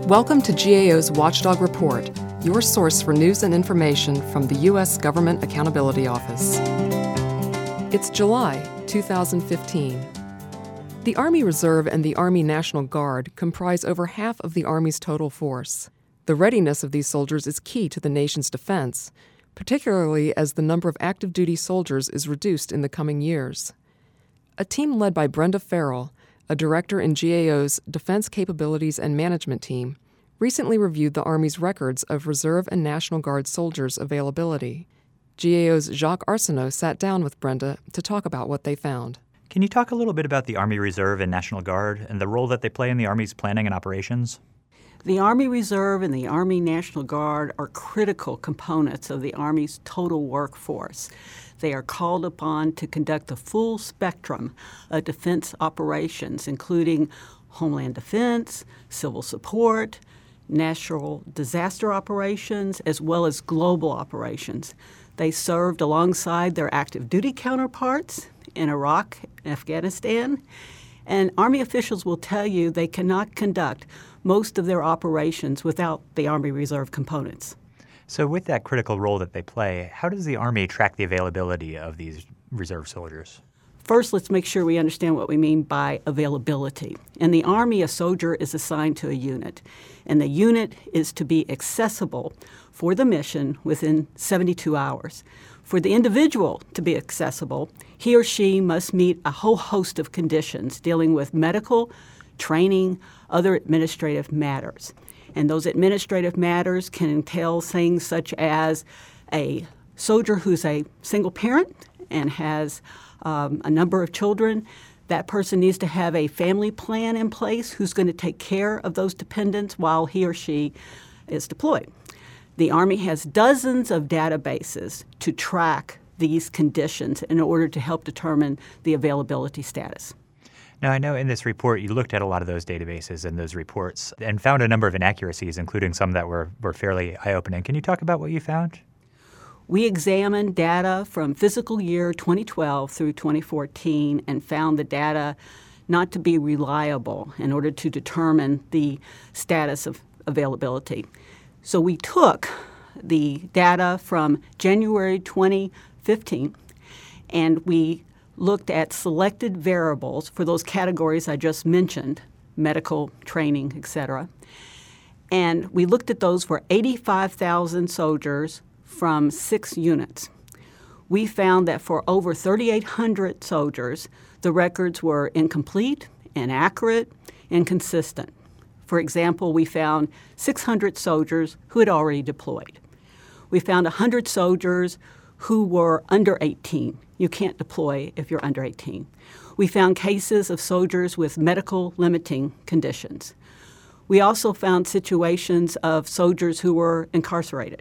Welcome to GAO's Watchdog Report, your source for news and information from the U.S. Government Accountability Office. It's July 2015. The Army Reserve and the Army National Guard comprise over half of the Army's total force. The readiness of these soldiers is key to the nation's defense, particularly as the number of active duty soldiers is reduced in the coming years. A team led by Brenda Farrell, a director in GAO's Defense Capabilities and Management Team, recently reviewed the Army's records of Reserve and National Guard soldiers' availability. GAO's Jacques Arsenault sat down with Brenda to talk about what they found. Can you talk a little bit about the Army Reserve and National Guard and the role that they play in the Army's planning and operations? The Army Reserve and the Army National Guard are critical components of the Army's total workforce. They are called upon to conduct the full spectrum of defense operations, including homeland defense, civil support, natural disaster operations, as well as global operations. They served alongside their active duty counterparts in Iraq and Afghanistan, and Army officials will tell you they cannot conduct most of their operations without the Army Reserve components. So with that critical role that they play, how does the Army track the availability of these reserve soldiers? First, let's make sure we understand what we mean by availability. In the Army, a soldier is assigned to a unit, and the unit is to be accessible for the mission within 72 hours. For the individual to be accessible, he or she must meet a whole host of conditions dealing with medical, training, other administrative matters. And those administrative matters can entail things such as a soldier who's a single parent and has a number of children. That person needs to have a family plan in place who's going to take care of those dependents while he or she is deployed. The Army has dozens of databases to track these conditions in order to help determine the availability status. Now, I know in this report you looked at a lot of those databases and those reports and found a number of inaccuracies, including some that were fairly eye-opening. Can you talk about what you found? We examined data from fiscal year 2012 through 2014 and found the data not to be reliable in order to determine the status of availability. So we took the data from January 2015 and we looked at selected variables for those categories I just mentioned, medical, training, etc. And we looked at those for 85,000 soldiers from 6 units. We found that for over 3,800 soldiers, the records were incomplete, inaccurate, inconsistent. For example, we found 600 soldiers who had already deployed. We found 100 soldiers who were under 18. You can't deploy if you're under 18. We found cases of soldiers with medical limiting conditions. We also found situations of soldiers who were incarcerated.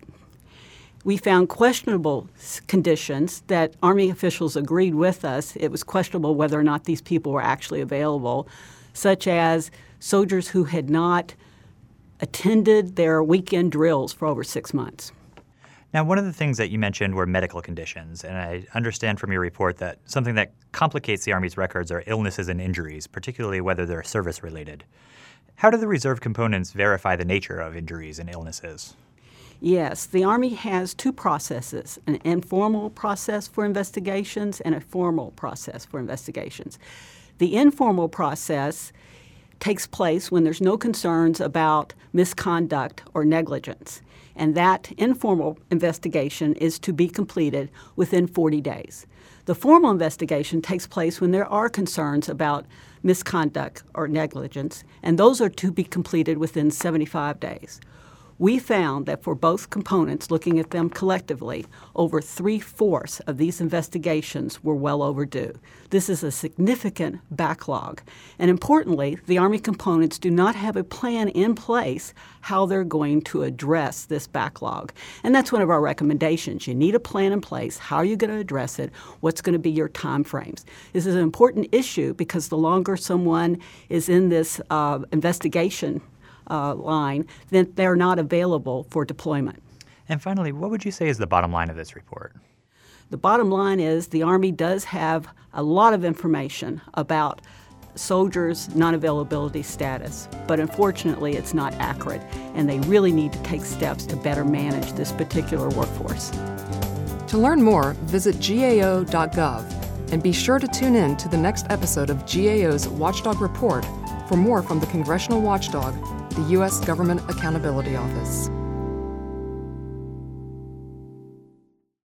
We found questionable conditions that Army officials agreed with us. It was questionable whether or not these people were actually available, such as soldiers who had not attended their weekend drills for over 6 months. Now, one of the things that you mentioned were medical conditions, and I understand from your report that something that complicates the Army's records are illnesses and injuries, particularly whether they're service-related. How do the reserve components verify the nature of injuries and illnesses? Yes, the Army has 2 processes, an informal process for investigations and a formal process for investigations. The informal process takes place when there's no concerns about misconduct or negligence, and that informal investigation is to be completed within 40 days. The formal investigation takes place when there are concerns about misconduct or negligence, and those are to be completed within 75 days. We found that for both components, looking at them collectively, over 3/4 of these investigations were well overdue. This is a significant backlog. And importantly, the Army components do not have a plan in place how they're going to address this backlog. And that's one of our recommendations. You need a plan in place. How are you going to address it? What's going to be your time frames? This is an important issue because the longer someone is in this investigation line, then they're not available for deployment. And finally, what would you say is the bottom line of this report? The bottom line is the Army does have a lot of information about soldiers' non-availability status, but unfortunately it's not accurate, and they really need to take steps to better manage this particular workforce. To learn more, visit GAO.gov and be sure to tune in to the next episode of GAO's Watchdog Report for more from the Congressional Watchdog, the U.S. Government Accountability Office.